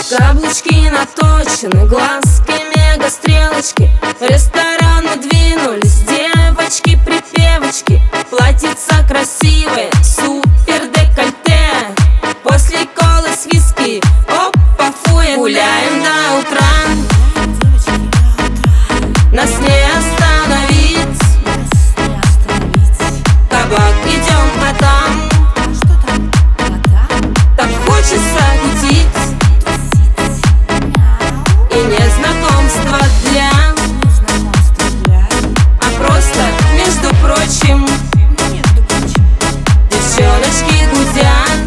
Каблучки наточены, глазки мега-стрелочки. В ресторан мы двинулись, девочки-припевочки. Платьица красивые, супер декольте. После колы с виски, опа, фуя. Гуляем до утра, нас не остановить. Кабак идем, а там так хочется кутить. И не знакомство для, а просто, между прочим, девчоночки гудят,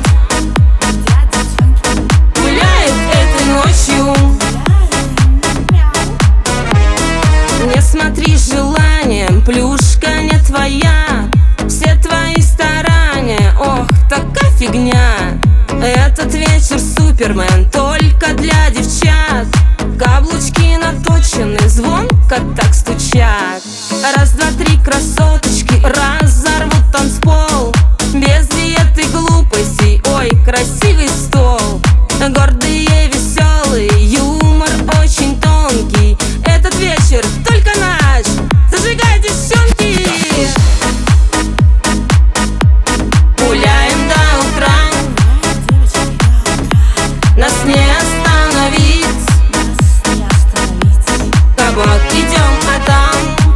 гуляют этой ночью. Не смотри с желанием, плюшка не твоя. Все твои старания, ох, такая фигня. Этот вечер Супермен только для девчат. Каблучки наточены, звонко так стучат. Раз, два, три, красоточки, разорвут танцпол. Без диеты глупостей, ой, красивый стол. Гордые, веселые, юмор очень тонкий. Этот вечер только наш, зажигай, девчонки. Гуляем до утра, нас не остановить. Кабак идем, а там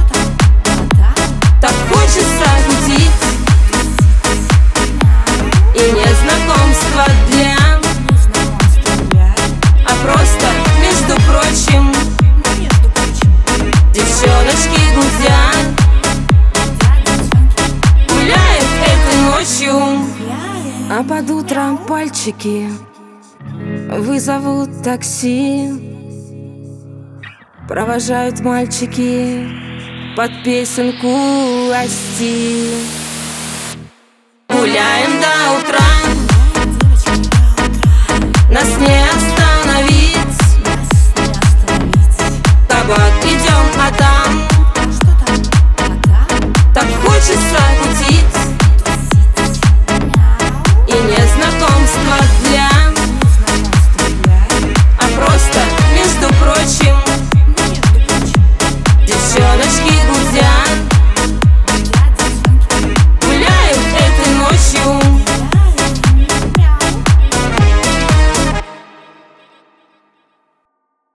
так хочется кутить. И не знакомство для, а просто, между прочим, девчоночки гудят, гуляют этой ночью. А под утром пальчики вызовут такси, провожают мальчики под песенку «Асти». Гуляем до утра, нас не остановить. Кабак идем, а там так хочется